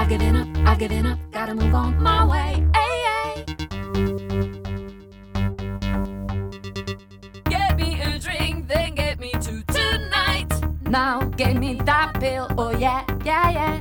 I've given up, gotta move on my way. Ay, ay. Get me a drink, then get me to tonight. Now give me that pill, oh yeah, yeah, yeah.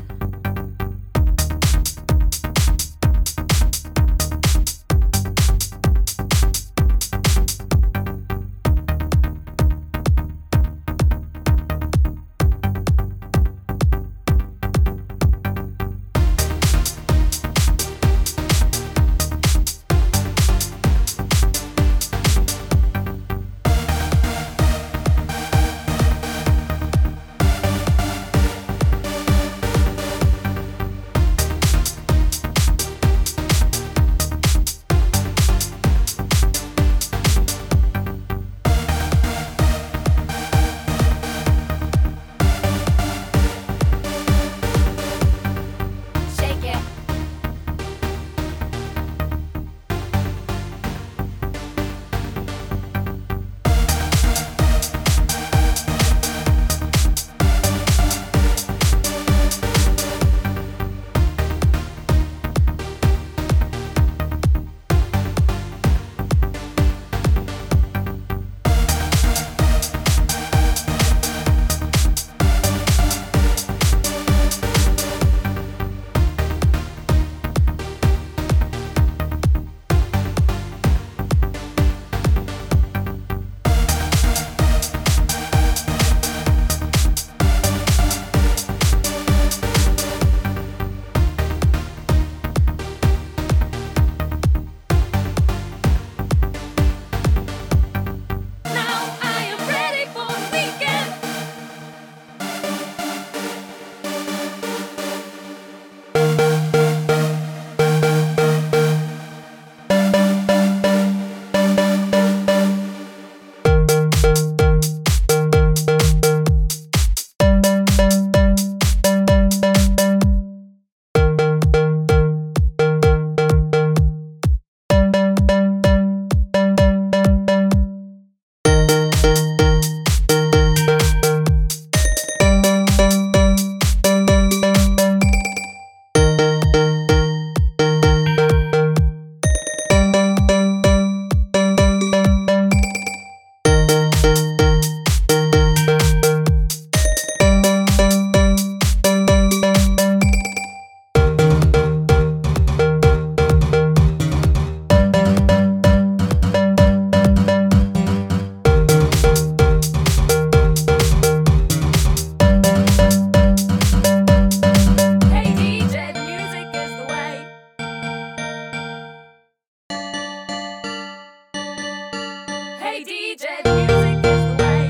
Hey DJ, the music is the way.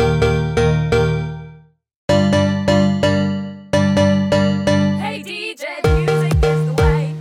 Hey DJ, the music is the way.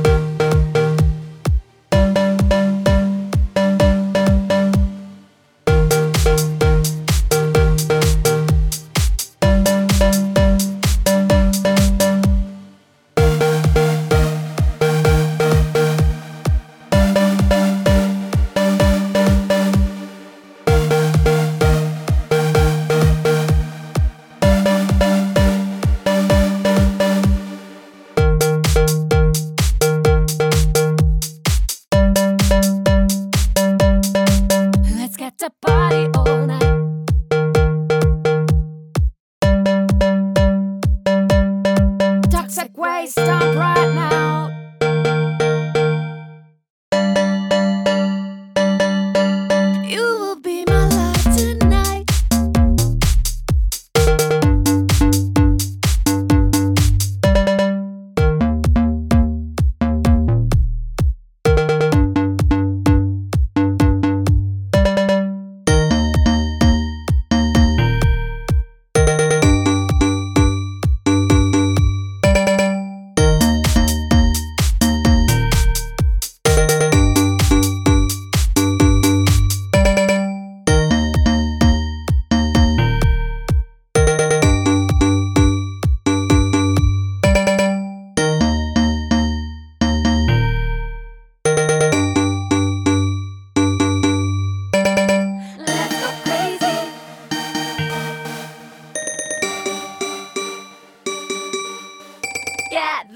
To party all night. Toxic waste, stop right now. You will be my life tonight.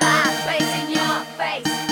that bass in your face.